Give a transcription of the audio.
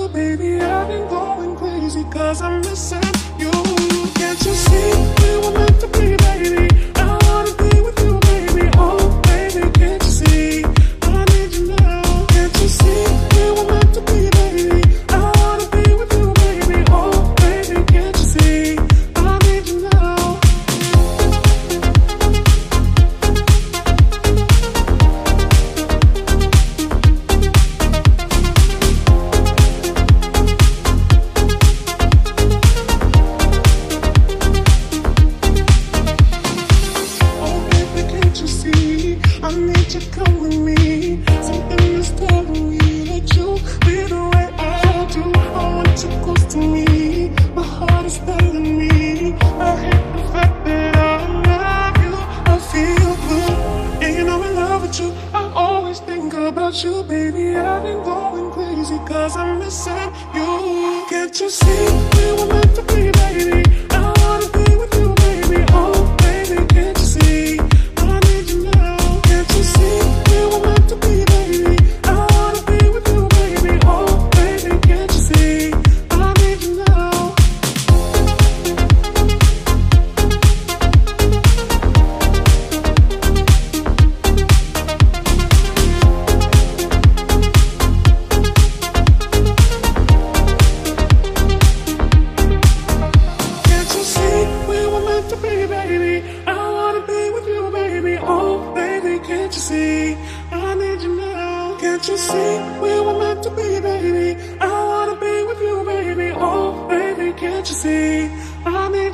you, baby. I've been going crazy 'cause I'm missing you. Can't you see we were meant to be, baby? I wanna be with you, baby. Oh, baby, can't you see? I need you now. Can't you see we were meant to be, baby? I wanna be with you, baby. Oh, baby, can't you see? I need you now. I need you to come with me. Something is telling me that you feel the way I do. I want you close to me. My heart is telling me I hate the fact that I love you. I feel good, and you know I'm in love with you. I always think about you, baby. I've been going crazy 'cause I'm missing you. Can't you see we were meant to be, baby? I wanna be with you, baby. Oh, baby, can't you see? Can't you see? I need you now. Can't you see? We were meant to be, baby. I wanna be with you, baby. Oh, baby, can't you see? I need